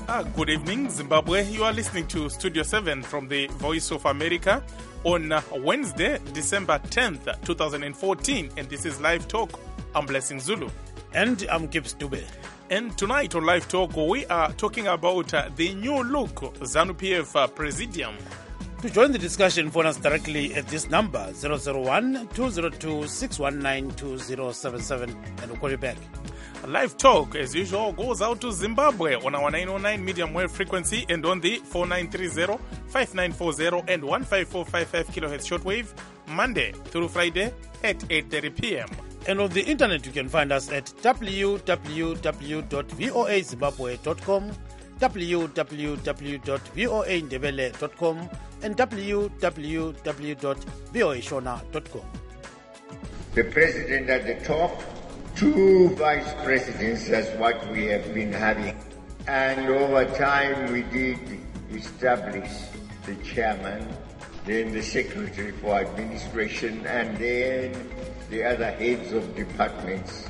Good evening, Zimbabwe. You are listening to Studio 7 from the Voice of America on Wednesday, December 10th, 2014. And this is Live Talk. I'm Blessing Zulu. And I'm Gibbs Dube. And tonight on Live Talk, we are talking about the new look ZANU-PF Presidium. To join the discussion, phone us directly at this number, 001-202-619-2077, and we'll call you back. Live Talk, as usual, goes out to Zimbabwe on our 909 medium wave frequency and on the 4930, 5940 and 15455 kilohertz shortwave, Monday through Friday at 8:30 p.m. And on the internet, you can find us at www.voazimbabwe.com, www.voandebele.com, and www.voashona.com. The president at the top, two vice presidents, that's what we have been having. And over time we did establish the chairman, then the secretary for administration, and then the other heads of departments.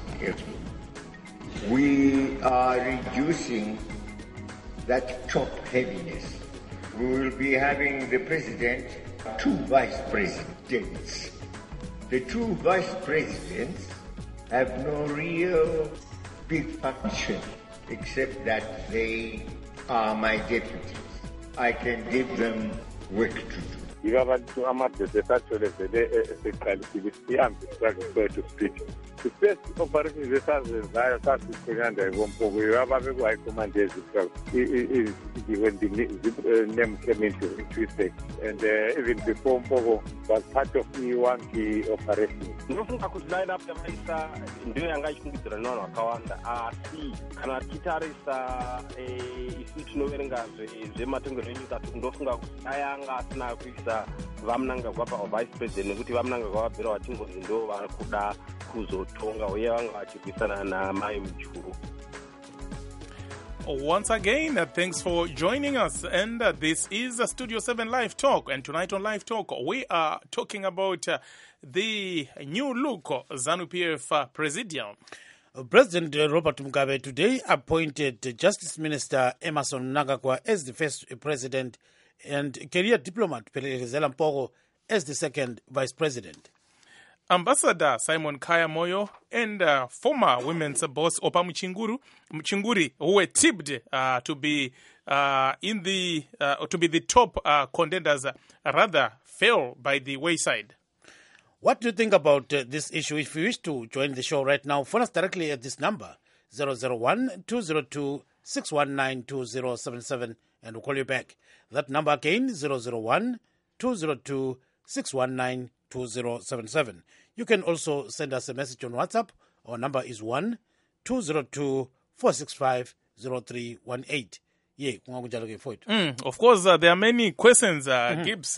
We are reducing that top heaviness. We will be having the president, two vice presidents. The two vice presidents have no real big function except that they are my deputies. I can give them work to do. Abantu amadesekatshole vele eseqalisile sihambe to speak. The first operation zesazenzayo sasiqinanda ikompoko ababe command when the name came into effect, and even before Mpoko was part of the operation. Nofunga kuti line up yamaisa ndiyo yanga ichikumbidza nano akawanda asi kana titarisa isu tinoverenga zvematongero enyika ndofunga kuti ayanga asina kuisa vamunangagwa vice president nekuti vamunangagwa vabvira vatingozi ndo vari kuda kuzotonga uye vanga vachirwisana namai mujuru. Once again, thanks for joining us. And this is Studio 7 Live Talk. And tonight on Live Talk, we are talking about the new look ZANU-PF Presidium. President Robert Mugabe today appointed Justice Minister Emmerson Mnangagwa as the first president and career diplomat Phelekezela Mpoko as the second vice president. Ambassador Simon Khaya Moyo and former women's boss Opa Mchinguri, who were tipped to be the top contenders, rather fell by the wayside. What do you think about this issue? If you wish to join the show right now, phone us directly at this number, 001-202-619-2077, and we'll call you back. That number again, 001-202-619-2077. You can also send us a message on WhatsApp. Our number is 1-202-465-0318. Yeah, of course, there are many questions, Gibbs.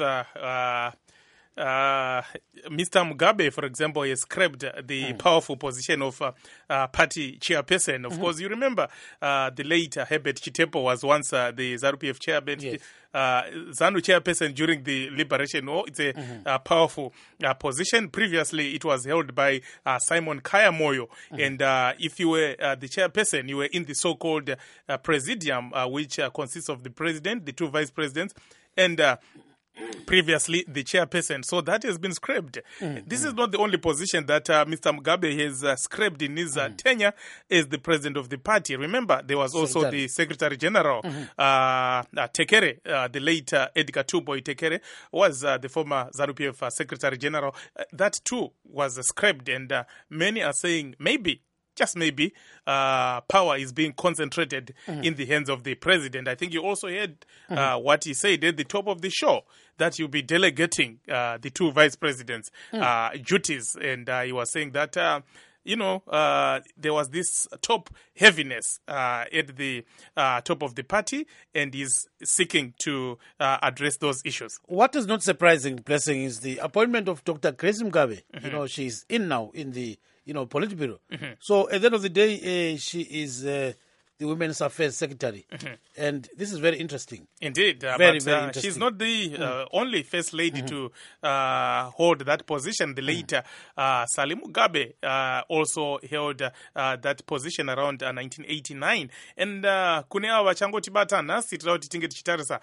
Mr. Mugabe, for example, has scrapped the powerful position of party chairperson. Of course, you remember the late Herbert Chitepo was once the ZANU-PF chairman. Yes. ZANU chairperson during the liberation war. It's a powerful position. Previously, it was held by Simon Khaya Moyo. And if you were the chairperson, you were in the so-called presidium, which consists of the president, the two vice presidents, and previously the chairperson. So that has been scrapped. This is not the only position that Mr. Mugabe has scrapped in his tenure as the president of the party. Remember, there was also the Secretary General, Tekere, the late Edgar Tuboy Tekere, was the former ZANU-PF Secretary General. That too was scrapped, and many are saying maybe, just maybe, power is being concentrated in the hands of the president. I think you also heard what he said at the top of the show, that he'll be delegating the two vice presidents' duties. And he was saying that, there was this top heaviness at the top of the party, and he's seeking to address those issues. What is not surprising, Blessing, is the appointment of Dr. Grace Mugabe. She's in now in the Politburo. So at the end of the day, she is the Women's Affairs Secretary. And this is very interesting. Indeed, Very, but very interesting. she's not the only first lady to hold that position. The late Salim Mugabe also held that position around 1989. And kune ava vachangoti bata nhasi tira kuti tinge tichitarisa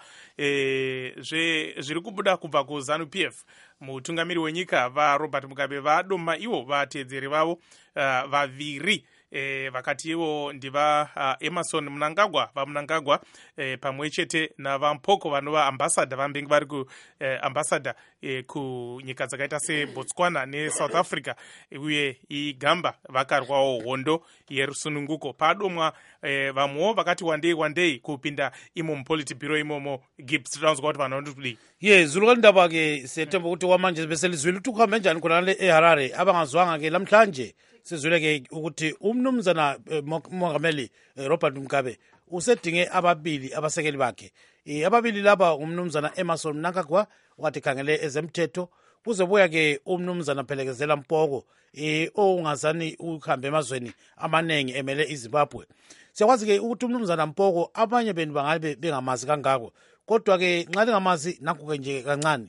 zviri kubuda kubva kuZANU-PF. Mutungamiri wenyika vaRobert Mugabe vadoma ivo vateedzeri vavo vaviri vakati ivo ndiva Emerson Mnangagwa vaMnangagwa pamwe chete navaMpoko vanova ambassador vambenge vari ku ambassador kunyika dzakaita seBotswana neSouth Africa uye iGamba vakarwawo hondo yerusununguko padomwa vamwewo vakati wandei kupinda imo muPolitburo imomo Gibbs tinounzwa kuti vanhu vanotudi zulu ndaba ke setemba ukuthi kwamanje beselizwile ukuthi kuhambe njani khona le eHarare abangazwanga ke namhlanje sizwile ke ukuthi umnumzana umongameli Robert Mugabe usedinge ababili abasekeli bakhe ababili laba umnumzana Emerson Mnangagwa wathi khangele ezemthetho kuzobuya ke umnumzana Phelekezela Mpoko ongazani ukuhamba emazweni amanengi emele iZimbabwe. Siyakwazi ke ukuthi umnumzana Mpoko abanye benu bangabe bengamazi kangako kodwa ke nxa lingamazi nakho ke nje kancane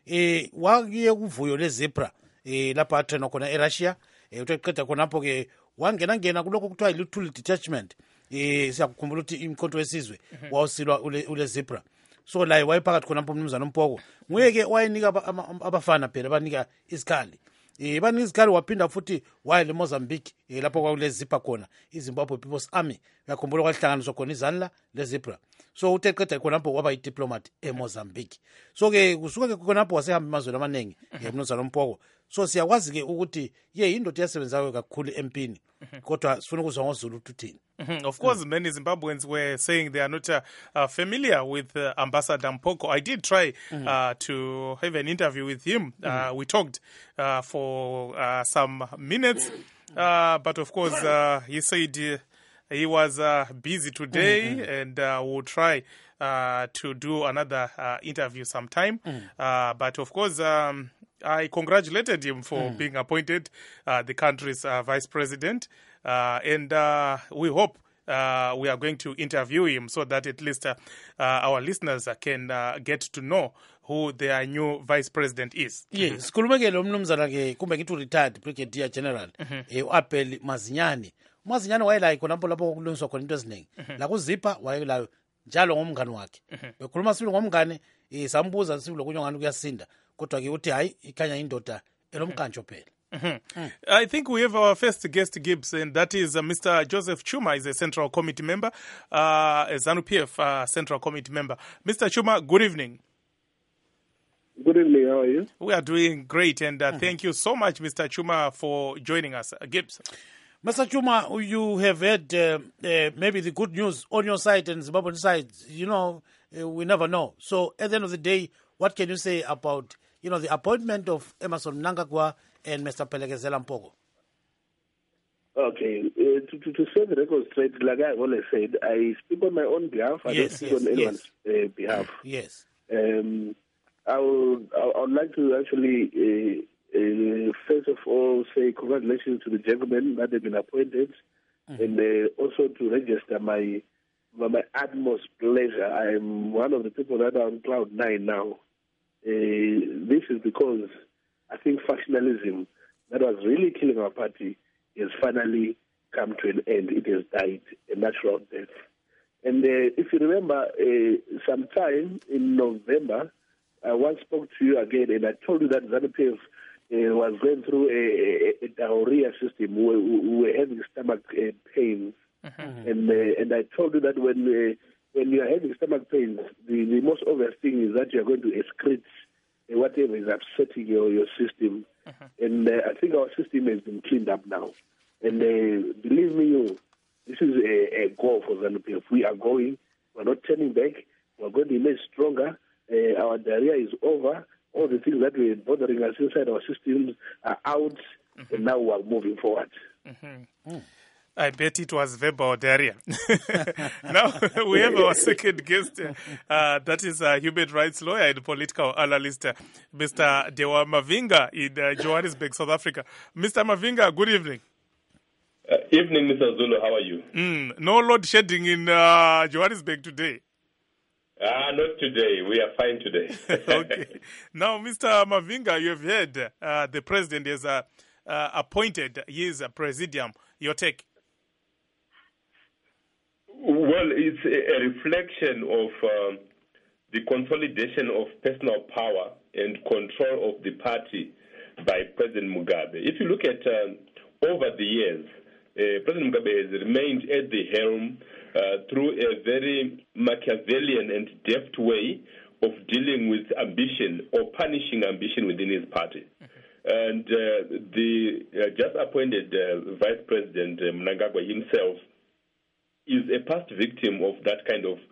wakiye kuvuyo leZebra lapha atrena khona eRussia uteqeda khonapho ke wangena kuloko kuthiwa yi-Lithuli detachment siyakukhumbula ukuthi imkhonto wesizwe wawusilwa ule Zebra so laye wayephakathi khonapho umnumzana Mpoko nguye ke wayenika abafana phela banika isikhali banika isikhali waphinda futhi waye le Mozambique lapho kwakule Zebra khona iZimbabwe People's Army yakhumbula kwahlanganiswa khona izandla le Zebra so uteqeda khonapho waba yi-diplomat eMozambique so ke kusuka ke khonapho wasehamba emazweni amanengi umnumzana Mpoko so siyakwazi ke ukuthi indoda yasebenzayo kakhulu empini kodwa sifuna ukuzwa ngoZulu uthini. Of course, many Zimbabweans were saying they are not familiar with Ambassador Mpoko. I did try to have an interview with him. We talked for some minutes, but of course, he said he was busy today and will try to do another interview sometime. But of course, I congratulated him for being appointed the country's vice president, and we hope we are going to interview him so that at least our listeners can get to know who their new vice president is. Yes, sikhulume lo mnumzana ke kumbe ngithi retired brigadier general uAppel Mazinyane wayelayo khonapho lapho kulungiswa khona into eziningi la kuZipha wayelayo njalo ngomngane wakhe bekhuluma sibili ngomngane sambuza sibilo kunyongana kuyasinda kodwa ke uthi hayi ikhanya indoda elomkantsho phela. I think we have our first guest, Gibbs, and that is Mr. Joseph Chuma. Is a Central Committee member, a ZANU-PF Central Committee member. Mr. Chuma, good evening. Good evening, how are you? We are doing great, and thank you so much, Mr. Chuma, for joining us. Gibbs. Mr. Chuma, you have heard maybe the good news on your side and Zimbabwean side. We never know. So at the end of the day, what can you say about the appointment of Emerson Mnangagwa and Mr. Phelekezela Mpoko? Okay, to set the record straight, like I always said, I speak on my own behalf. I don't speak on anyone's behalf. Yes. I would like to actually, first of all, say congratulations to the gentlemen that have been appointed, and also to register my utmost pleasure. I'm one of the people that are on cloud 9 now. This is because I think factionalism that was really killing our party has finally come to an end. It has died a natural death. And if you remember, sometime in November, I once spoke to you again, and I told you that ZANU-PF was going through a diarrhea system. We were having stomach pains. And I told you that when you are having stomach pains, the most obvious thing is that you are going to excrete whatever is upsetting your system. And I think our system has been cleaned up now. And believe me, this is a goal for ZANU-PF. We are going. We're not turning back. We're going to emerge stronger. Our diarrhea is over. All the things that were bothering us inside our systems are out. And now we're moving forward. I bet it was verbal diarrhea. Now we have our second guest. That is a human rights lawyer and political analyst, Mr. Dewa Mavinga in Johannesburg, South Africa. Mr. Mavinga, good evening. Evening, Mr. Zulu. How are you? No load shedding in Johannesburg today. Not today. We are fine today. Okay. Now, Mr. Mavinga, you have heard the president has appointed his presidium. Your take? Well, it's a reflection of the consolidation of personal power and control of the party by President Mugabe. If you look at over the years, President Mugabe has remained at the helm through a very Machiavellian and deft way of dealing with ambition or punishing ambition within his party. And the just appointed Vice President Mnangagwa himself is a past victim of that kind of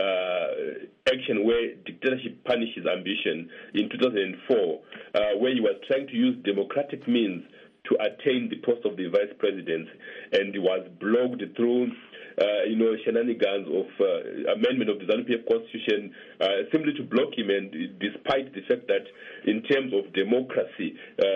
action where dictatorship punishes ambition in 2004, where he was trying to use democratic means to attain the post of the vice president, and he was blocked through shenanigans of amendment of the ZANU-PF constitution simply to block him, and despite the fact that in terms of democracy,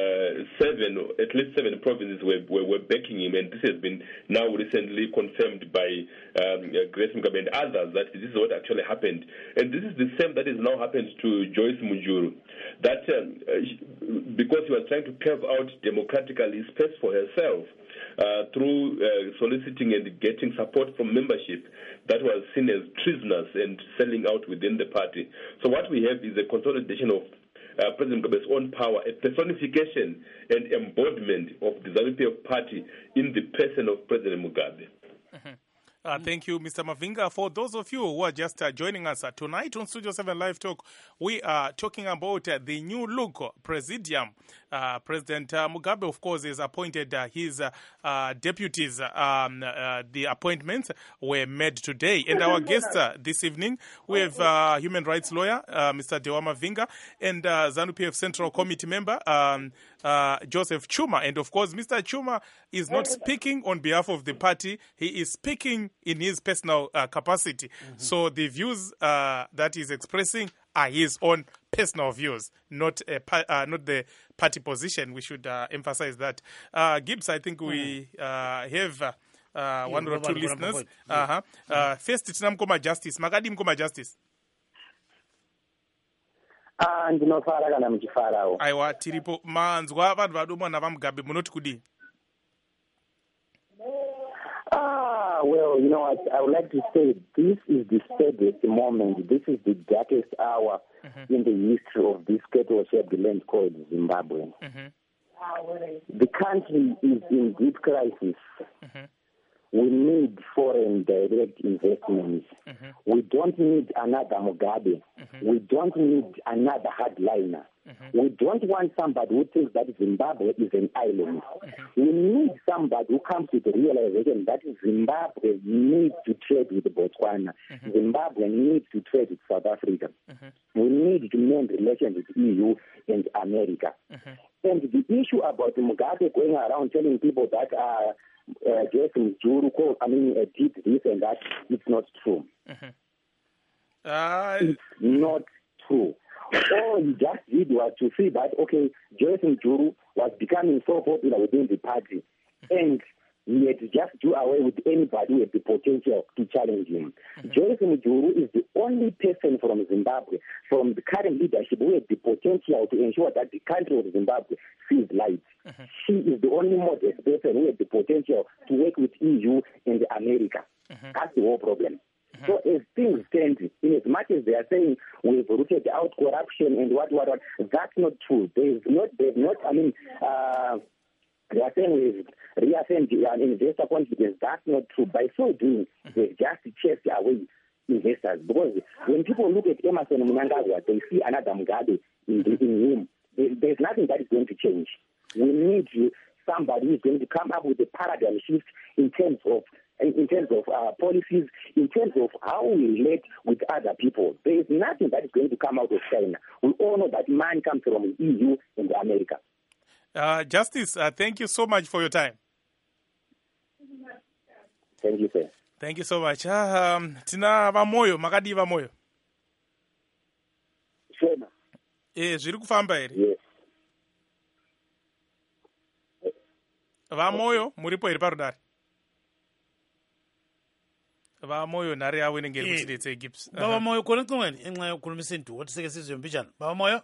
at least seven provinces were backing him, and this has been now recently confirmed by Grace Mugabe and others that this is what actually happened. And this is the same that has now happened to Joyce Mujuru, that because he was trying to carve out democratically space for herself, through soliciting and getting support from membership that was seen as treasonous and selling out within the party. So what we have is a consolidation of President Mugabe's own power, a personification and embodiment of the ZANU-PF party in the person of President Mugabe. Thank you, Mr. Mavinga. For those of you who are just joining us tonight on Studio 7 Live Talk, we are talking about the new look presidium. President Mugabe, of course, has appointed his deputies. The appointments were made today. And our guest this evening, we have human rights lawyer, Mr. Dewa Mavinga, and ZANU-PF Central Committee member, Joseph Chuma. And of course, Mr. Chuma is not speaking on behalf of the party. He is speaking in his personal capacity. So the views that he's expressing are his own personal views, not the party position. We should emphasize that. Gibbs, I think we have one or two listeners. First, it's Namkoma Justice. Magadi Mkoma Justice. Ndinofara kana muchifarawo. Aiwa, tiripo manzwa vanhu vadomwa navamugabe munoti kudii? Well, you know what, I would like to say this is the saddest moment. This is the darkest hour in the history of this cattle-shaped land called Zimbabwe. The country is in deep crisis. We need foreign direct investments. We don't need another Mugabe. We don't need another hardliner. We don't want somebody who thinks that Zimbabwe is an island. We need somebody who comes to the realization that Zimbabwe needs to trade with Botswana. Zimbabwe needs to trade with South Africa. We need to mend relations with EU and America. And the issue about Mugabe going around telling people that Jason Juru did this and that, it's not true. It's not true. All he just did was to see that, okay, Jason Juru was becoming so popular within the party, and he had to just do away with anybody who had the potential to challenge him. Jason Juru is the only person from Zimbabwe, from the current leadership, who had the potential to ensure that the country of Zimbabwe sees light. She is the only modest person who had the potential to work with EU and America. That's the whole problem. So as things stand, in as much as they are saying we've rooted out corruption and what, that's not true. They are saying we've reaffirmed investor confidence. That's not true. By so doing, they just chased away investors. Because when people look at Emmerson Mnangagwa, they see another Mugabe in him. There's nothing that is going to change. We need somebody who is going to come up with a paradigm shift in terms of policies, in terms of how we relate with other people. There is nothing that is going to come out of China. We all know that man comes from EU and America. Justice, thank you so much for your time. Thank you, sir. Thank you so much. Tina vamoyo, makadi vamoyo. Shema. Zviri kufamba here? Yes. Vamoyo, muripo here parudare? Baba Moyo nare yawe nengeri kuti detse Gibbs. Baba Moyo kona ncongweni enxa yokukhulumisa into wathi seke sizwe mbijana. Baba Moyo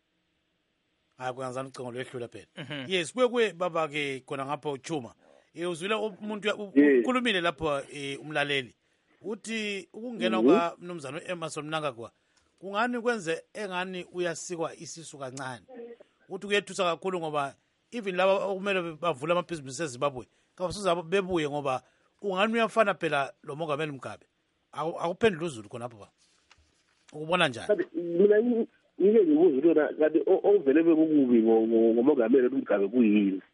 kwanza ucingo lwehlula phela. Yes kuye baba ke khona ngapha uChuma. Uzwile umuntu ukhulumile lapho umlaleli. Uthi ukungena kwa mnumzana uEmmerson Mnangagwa kungani kwenze engani uyasikwa isisu kancane. Uthi kuyethusa kakhulu ngoba even laba okumele bavula amabhizinisi eZimbabwe kabasoza bebuye ngoba ungani uyafana phela lo mongameli Mugabe. Akuphendula uzulu khona lapho ba. Ukubona njani? Mina ngike ngikuzwe kanti ovele bekukubi ngomongameli uMgabe kuyini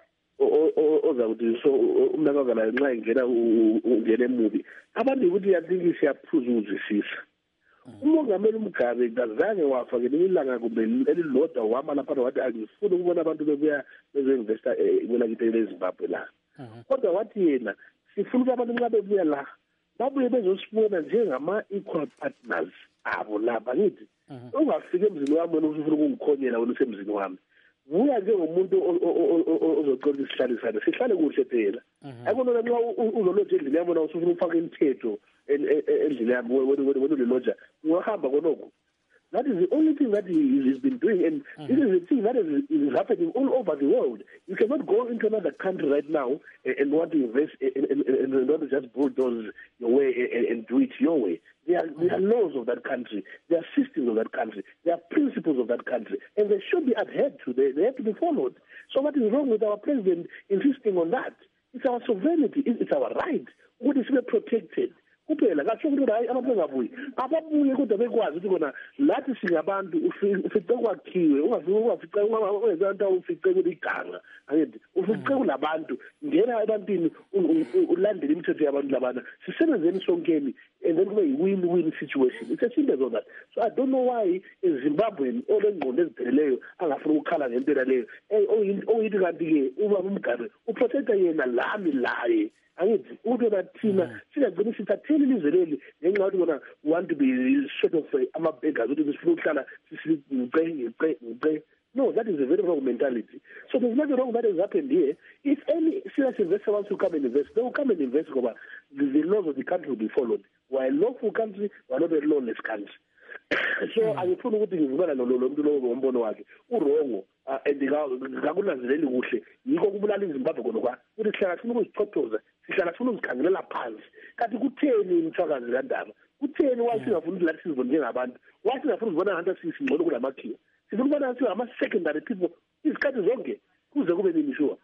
oza ukuthi so umnakaka la nxa ingena ungena emubi abantu ukuthi yathikisi yaphuza ukuzwisisa umongameli uMgabe kazange wafakela ilanga kumbe elilodwa wama lapha wathi angifuni ukubona abantu bebuya bezoinvesta kwelakitele eZimbabwe la kodwa wathi yena sifuna ukuthi abantu nxa bebuya la babuye bezosibona njengama-equal partners abo lapha ngithi ungafika emzini wami wena ufuna ukungikhonyela wena usemzini wami buya njengomuntu ozocela isihlalesane sihlale kuhle phela akunona nxa uzoloja endlini yami wena usufuna ukufaka imithetho endlini yami wena uliloja ungahamba konoko. That is the only thing that he's been doing, and this is the thing that is happening all over the world. You cannot go into another country right now and want to invest and want to just bulldoze your way and do it your way. There are laws of that country, there are systems of that country, there are principles of that country, and they should be adhered to. They have to be followed. So what is wrong with our president insisting on that? It's our sovereignty, it's our right. What is protected? Kuphela kasho ukuthi hayi abantu bengabuyi ababuye kodwa bekwazi ukuthi kona lathi singabantu ufice kwakhiwe ungafica ungazanto ufice kuliganga angithi ufice kulabantu ngena ebantwini ulandele imithetho yabantu labana sisebenzeni sonkeni and then kube yi-win-win situation. It's a simple as that. So I don't know why eZimbabwe olengqondo ezipheleleyo angafuna ukukhala ngento leyo oyithi kanti-ke ubaba uMgabe uprotecta yena lami laye angithi ukuthi bathina singagcina sithathele ilizwe leli ngenxa yokuthi bona want to be sort of ama-beggars ukuthi sifuna ukuhlala ngce. No, that is a very wrong mentality. So there's nothing wrong that has happened here. If any serious investor wants to come and invest, they will come and invest because the laws of the country will be followed. We're a lawful country, we're not a lawless country. So angifuna ukuthi ngivukana muntu lo ngombono wakhe urongo and ngakunanzeleli kuhle yiko kubulala iZimbabwe khona kwa ukuthi sihlala sifuna ukuzichothoza sihlala sifuna ukuzikhangelela phansi kanti kutheni imthwakazi kandaba kutheni wasingafuna ukuthi lathi sizibone njengabantu wasingafuna ukubona ngathi sisingcono kulamakhiwa sifuna ukubona ngathi ama-secondary people izikhathi zonke kuze kube nini sure.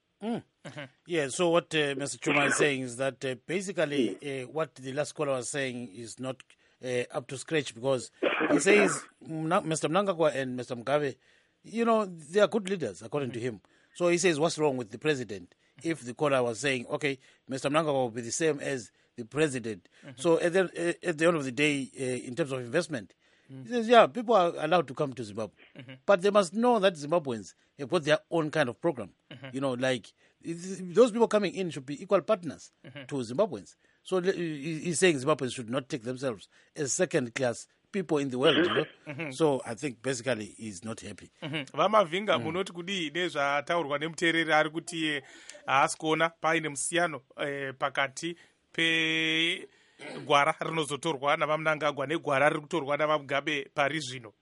Yeah, so what Mr. Chuma is saying is that basically what the last caller was saying is not up to scratch, because he says Mr. Mnangagwa and Mr. Mugabe, you know, they are good leaders according to him. So he says, what's wrong with the president? If the caller was saying, okay, Mr. Mnangagwa will be the same as the president. So at the end of the day, in terms of investment, he says, yeah, people are allowed to come to Zimbabwe. But they must know that Zimbabweans have got their own kind of program. You know, like those people coming in should be equal partners to Zimbabweans. So he's saying Zimbabweans should not take themselves as second-class people in the world. You know? So I think basically he's not happy. Vamavinga munoti kudi nezvataurwa nemuteereri ari kuti haasi kuona paine musiyano pakati pe gwara rinozotorwa navaMnangagwa negwara riri kutorwa navaMugabe pari zvino.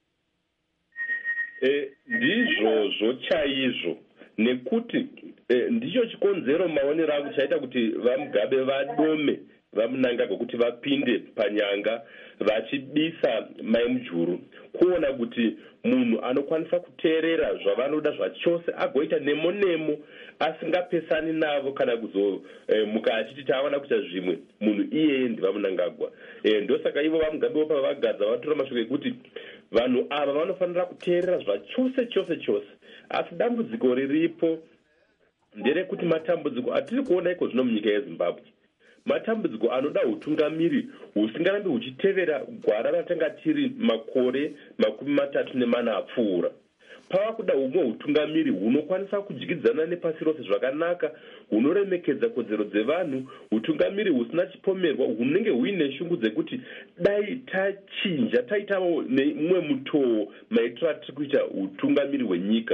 Ndizvo chaizvo nekuti ndicho chikonzero maonero angu chaita kuti vaMugabe vadome vaMnangagwa kuti vapinde panyanga vachibisa maimujuru kuona kuti munhu anokwanisa kuteerera zvavanoda zvachose agoita nemo asingapesani navo kana kuzomuka achiti tawana kuita zvimwe munhu iyeye ndivaMnangagwa. Ndosaka ivo vaMugabe pavagadza vatora mashoko ekuti vanhu ava vanofanira kuteerera zvachose asi dambudziko riripo nderekuti matambudziko atiri kuona iko zvino munyika yeZimbabwe matambudziko anoda utungamiri husingarambi huchitevera gwara ratanga tiri makore 34 apfuura. Pava kuda humwe utungamiri hunokwanisa kudyidzana nepasi rose zvakanaka, hunoremekedza kodzero dzevanhu, utungamiri husina chipomerwa hunenge huine shungu dzekuti dai tachinja taitawo nemumwe mutoo maitiro atiri kuita utungamiri hwenyika.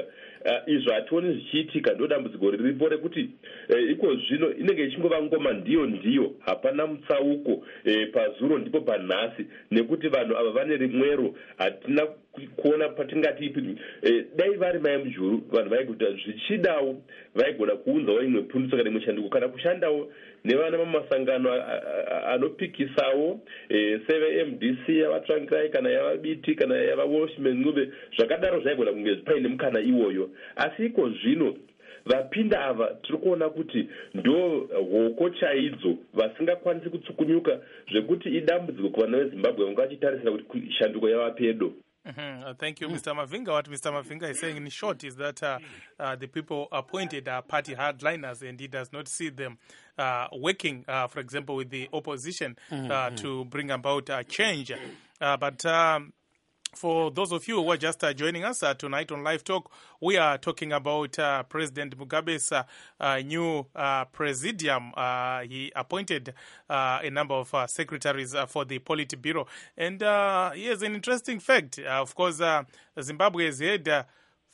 izvo hationi zvichiitika ndo dambudziko riripo rekuti iko zvino inenge ichingova ngoma ndiyo hapana mutsauko pazuro ndipo panhasi nekuti vanhu ava vane rimwero hatina kuona patingati ipi dai vari mai mujuru vanhu vaiguta zvichidawo vaigona kuunzawo imwe pundutso kana imwe shanduko kana kushandawo nevana mamasangano anopikisawo sevemdc yavatsvangirai kana yavabiti kana yavawashmen ngube zvakadaro zvaigona kunge paine mukana iwoyo asi iko zvino vapinda ava tiri kuona kuti ndo hoko chaidzo vasingakwanisi kutsukunyuka zvekuti idambudziko kuvana vezimbabwe vanga vachitarisira kuti shanduko yava pedo. Thank you, Mr. Mavinga. What Mr. Mavinga is saying in short is that the people appointed are party hardliners and he does not see them working, for example, with the opposition to bring about change. But for those of you who are just joining us tonight on Live Talk, we are talking about President Mugabe's new presidium. He appointed a number of secretaries for the Politburo. And here's an interesting fact. Of course, Zimbabwe has had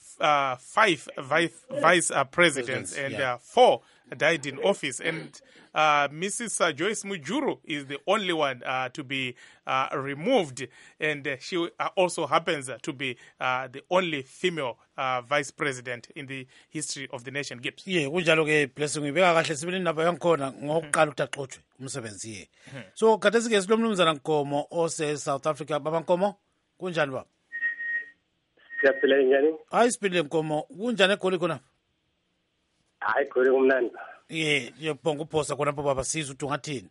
5 vice presidents and 4 died in office. And Mrs. Joyce Mujuru is the only one to be removed. And she also happens to be the only female vice president in the history of the nation. Gibbs. Yeah, kunjalo ke blessing ibeka kahle sibili indaba yankhona ngokuqala utaxoxwe umsebenzi ye. So khathesi ke silomnumzana Nkomo ose South Africa. Baba Nkomo kunjani baba? Siyaphila njani? Hayi siphile Nkomo, kunjani eGoli khona? Hayi khona kumnandi. Yebonga uphosa khona baba sizwe ukuthi ungathini.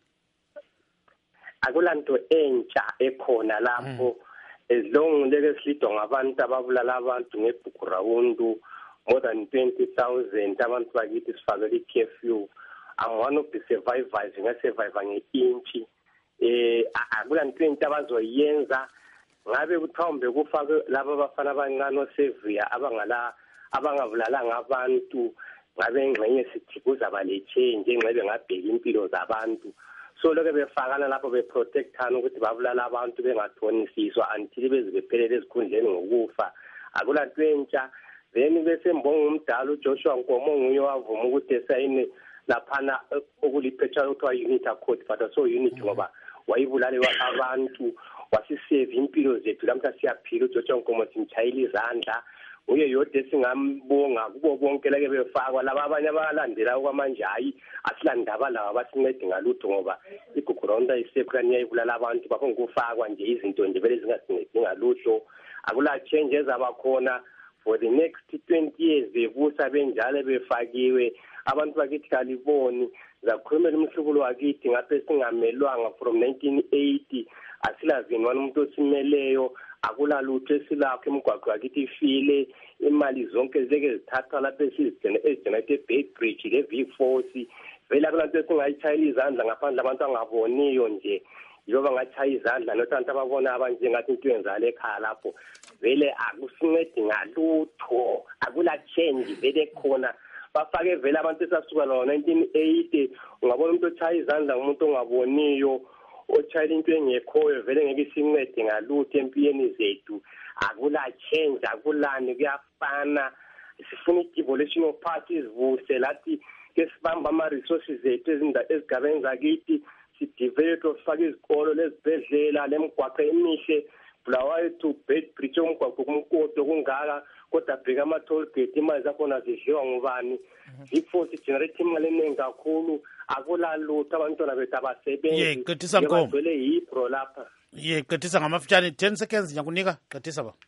Akulanto entsha ekhona lapho ezilonguleke silidwa ngabantu ababulala abantu ngebhukurawundu more than 20,000 abantu bakithi sifakele i-curfew. I'm one of the survivors ngesurvive nge-inchi. Akulanto entsha abazoyenza ngabe kuthombe kufake laba abafana abancane osevia abangabulalanga abantu ngabe engxenye sithi kuzaba le change engxebe ngabheka impilo zabantu so lokho befakana lapho beprotectana ukuthi babulala abantu bengathonisiswa until beze bephelele ezikhundleni ngokufa akulanto entsha then bese mbonga umdala uJoshua Nkomo nguye wavuma ukuthi esayine laphana okuliphetha kuthiwa unit accord but so unit ngoba wayibulale abantu wasisave impilo zethu lamhla siyaphila uJoshua Nkomo simchayile izandla uye yodwa singambonga kubo bonke lake befakwa laba abanye abalandela kwamanje hayi asilandaba laba basincede ngalutho ngoba iguguranda isekhanya yayibulala abantu bafuna ukufakwa nje izinto nje vele zingasincedi ngalutho akula changes abakhona for the next 20 years bebusa benjalo befakiwe abantu bakithi kaliboni zakhulumela umhlubulo wakithi ngaphe singamelwanga from 1980 asilavini umuntu osimeleyo akulalutho esilakho emgwaqo yakithi ifile imali zonke zeke zithathwa lapha esizigcina Beitbridge le V40 vele akulanto esingayitshayela izandla ngaphandle abantu angaboniyo nje njengoba ngachaya izandla nothanda ababona abanje ngathi into yenzala ekhaya lapho vele akusincedi ngalutho akula change vele khona bafake vele abantu esasuka lo 1980 ungabona umuntu ochaya izandla umuntu ongaboniyo ochayela into engekhoyo vele ngeke isincede ngalutho empiyeni zethu akula change akulani kuyafana sifuna i-devolution of parties vuse lathi ke sibamba ama-resources zethu ezigabeni zakithi sidevelop sifake izikolo lezibhedlela lemgwaqo emihle Bulawayo to Beitbridge umgwaqo kumkodo kungaka kodwa bheka ama-toll gate imali zakhona zidliwa ngubani i-force generate imali eningi kakhulu akulalutho abantwana bethu abasebenzi bagcwele yibro lapha qedisa ngamafitshane 10 seconds ngiyakunika qedisa ba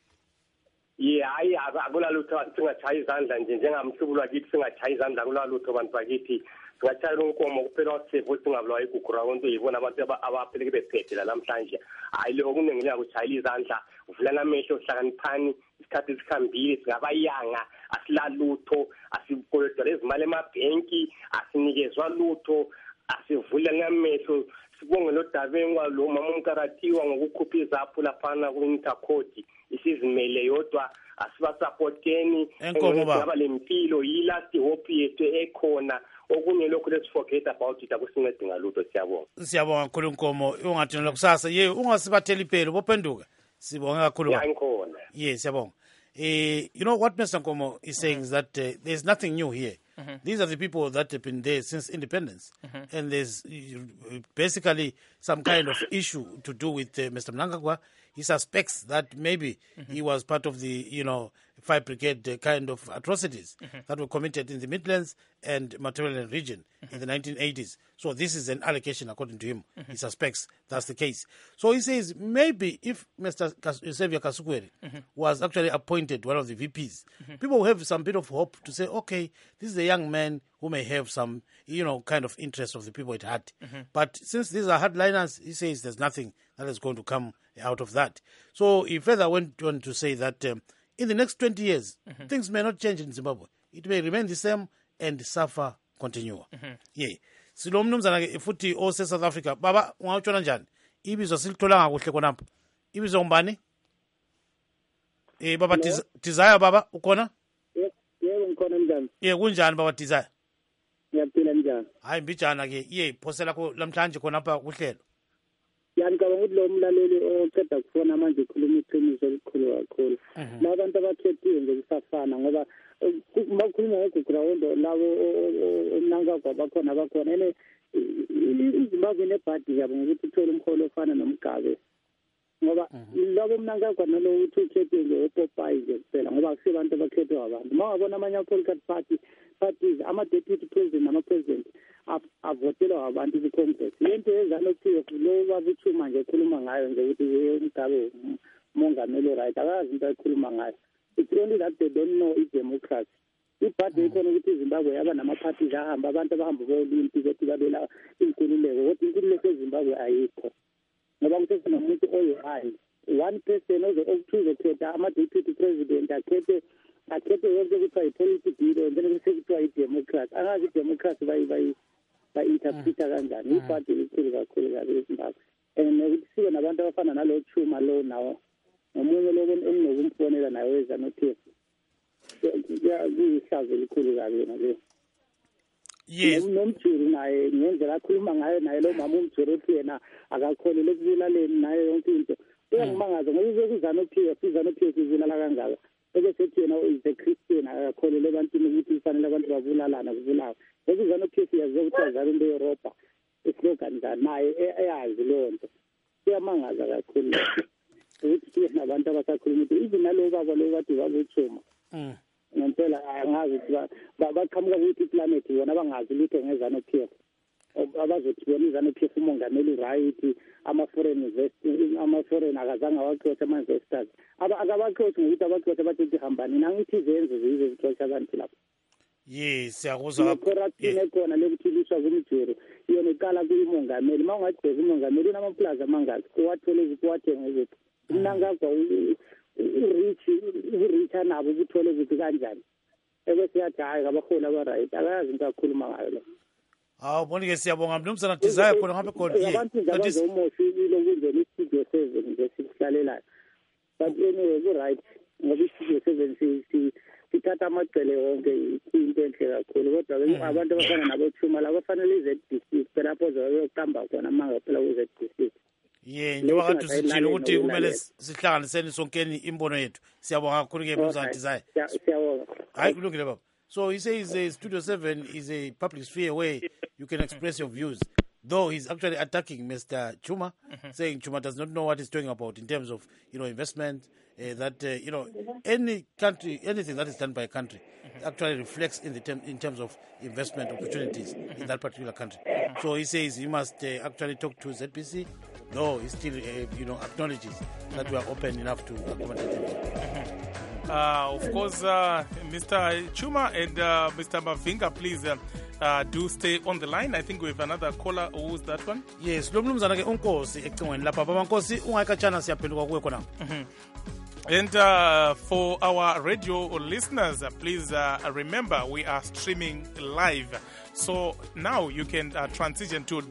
hayi akulalutho singachayi izandla nje njengamhlubulo wakithi singachayi izandla akulalutho abantu bakithi singatshayela unkomo kuphela waseve ukuthi singabulawa igugurawundu yibona abantu abapheleke bephethe la namhlanje hayi lokho kuningi liyakuchayela izandla uvulana amehlo hlakaniphani isikhathi sikhambile singabayanga asilalutho asikolodwa lezimali emabhenki asinikezwa lutho asivule ngamehlo sibonge lodabeni kwalo mama umkaratiwa ngokukhupha izaphu laphana ku-intercode isizimele yodwa asibasupporteni ngaba lempilo yi-last hope yethu ekhona okunye lokho let's forget about it akusincedi ngalutho siyabonga kakhulu Nkomo ungathini lokusasa ye ungasibathela ipelo bophenduka sibonga kakhulu ngikhona siyabonga You know what Mr. Nkomo is saying is that there's nothing new here. These are the people that have been there since independence. And there's basically some kind of issue to do with Mr. Mnangagwa. He suspects that maybe he was part of the, 5 Brigade kind of atrocities that were committed in the Midlands and Matabeleland region in the 1980s. So this is an allegation according to him. He suspects that's the case. So he says maybe if Mr. Xavier Kasukuwere was actually appointed one of the VPs, people will have some bit of hope to say, okay, this is a young man who may have some, kind of interest of the people at heart. But since these are hardliners, he says there's nothing that is going to come out of that. So he further went on to say that in the next 20 years, things may not change in Zimbabwe. It may remain the same and suffer continue. Yeah. Silo mnumzana futhi ose South Africa. Baba, ungawutshona njani? Ibizo silitholanga kuhle konapho. Ibizo ngubani? Baba Desire baba ukhona? Yebo ngikhona njani? Kunjani baba Desire? Ngiyaphila njani? Hayi mbijana ke. Phosela ko lamhlanje khonapha kuhlelo. Ngicabanga ukuthi lo mlaleli oceda kufona manje ukhuluma iqiniso elikhulu kakhulu. Labantu abakhethiwe nje kusafana ngoba makhuluma ngeground labo Mnangagwa bakhona ene iZimbabwe nebhadi yabo ngokuthi uthola umholo ofana noMgabe ngoba labo Mnangagwa nalo uthi ukhethiwe nje ePopeye nje kuphela ngoba akusebantu abakhethwe abantu. Mawabona amanye political parties ama-deputy president nama-president avotelwa abantu kwi-Congress. Lento ezanokuthiwa lo babuthuma nje ekhuluma ngayo nje ukuthi uMgabe umongameli right akazi into ayikhuluma ngayo. It's only that they don't know i-democracy. Ibhadi ikhona ukuthi iZimbabwe yaba nama-parties ahamba abantu abahamba bolimpi ukuthi babela inkululeko kodwa inkululeko eZimbabwe ayikho ngoba kusesenamuntu oyi-high one person okuthiwa ama-deputy president akhethe yonke kuthiwa yi-policy bureau and then sekuthiwa i-democracy angazi i-democracy ba-interpreta kanjani. Ibhadi likhulu kakhulu kabi eZimbabwe and nokuthi sibe nabantu abafana nalo Chuma lo nawo ngomunye lo enginokumfonela naye weZANU-PF kuyihlazo elikhulu kabi yena le. Yes. Nomjuru naye ngendlela akhuluma ngayo naye lo mama umjuru othi yena akakholelwa ekubulaleni naye yonke into uyangimangaza ngoba iZANU-PF ibulala kangaka ebesethi yena is a Christian akakholelwa ebantwini ukuthi kufanele abantu babulalana kubulawa ngoba iZANU-PF yaziwa ukuthi azali into Europa islogan naye eyazi leyo nto kuyamangaza kakhulu ukuthi nabantu abasakhuluma ukuthi even nalo baba lo bathi babuthuma ngempela angazi ukuthi baqhamuka ukuthi iplanet yona bangazi lutho ngeZANU-PF abazothi bona iZANU-PF umongameli right ama-foreign akazange awaqotha ama-investors akabaqothi ngokuthi abaqotha bathi hambani nangithi izenzo zize zixosha abantu lapho. Yes, siyakuzwa corruption ekhona lekuthiliswa kumjuru yona iqala kuyimongameli uma ungagceza umongameli unamaplaza amangazi kuwathole kuwathenga ziphi Mnangagwa urich nabo ukuthole ukuthi kanjani ebese yathi hayi abaholi aba-right akayazi into akhuluma ngayo lo. Bonke siyabonga mnumzana Desire khona ngabe khona abantu abazomoshile ukungena istudio 7 nje sikuhlalelayo but anyway ku-right ngoba istudio 7 sithatha amagcele wonke into enhle kakhulu kodwa abantu abafana nabothuma labo bafanele i-ZBC phela lapho zoyoqamba khona manga phela ku-ZBC. Njengoba kade usitshile ukuthi kumele sihlanganiseni sonkeni imbono yethu. Siyabonga kakhulu-ke mnumzana Desire. Siyabonga. Hayi kulungile baba. So he says Studio 7 is a public sphere where you can express your views. Though he's actually attacking Mr. Chuma, saying Chuma does not know what he's talking about in terms of, investment, that, any country, anything that is done by a country actually reflects in terms of investment opportunities in that particular country. So he says he must actually talk to ZBC, though he still, acknowledges that we are open enough to accommodate him. Of course, Mr. Chuma and Mr. Mavinga, please do stay on the line. I think we have another caller. Who's that one? Yes, lo mnumzana ke unkosi ecingweni lapha. Baba Nkosi ungayikatshana siyaphenduka kuwe khona. And for our radio listeners, please remember we are streaming live. So now you can transition to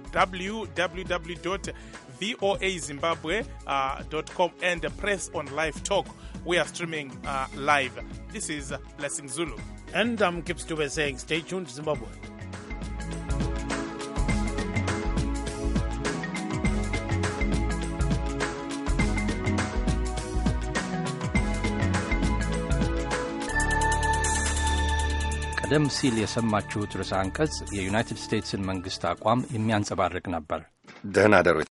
www.voazimbabwe.com and press on live talk. We are streaming live. This is Blessing Zulu. And I'm Kip Stube saying stay tuned to Zimbabwe. ቀደም ሲል የሰማችሁት ርዕሰ አንቀጽ የዩናይትድ ስቴትስን መንግስት አቋም የሚያንጸባርቅ ነበር። ደህና ደሩ።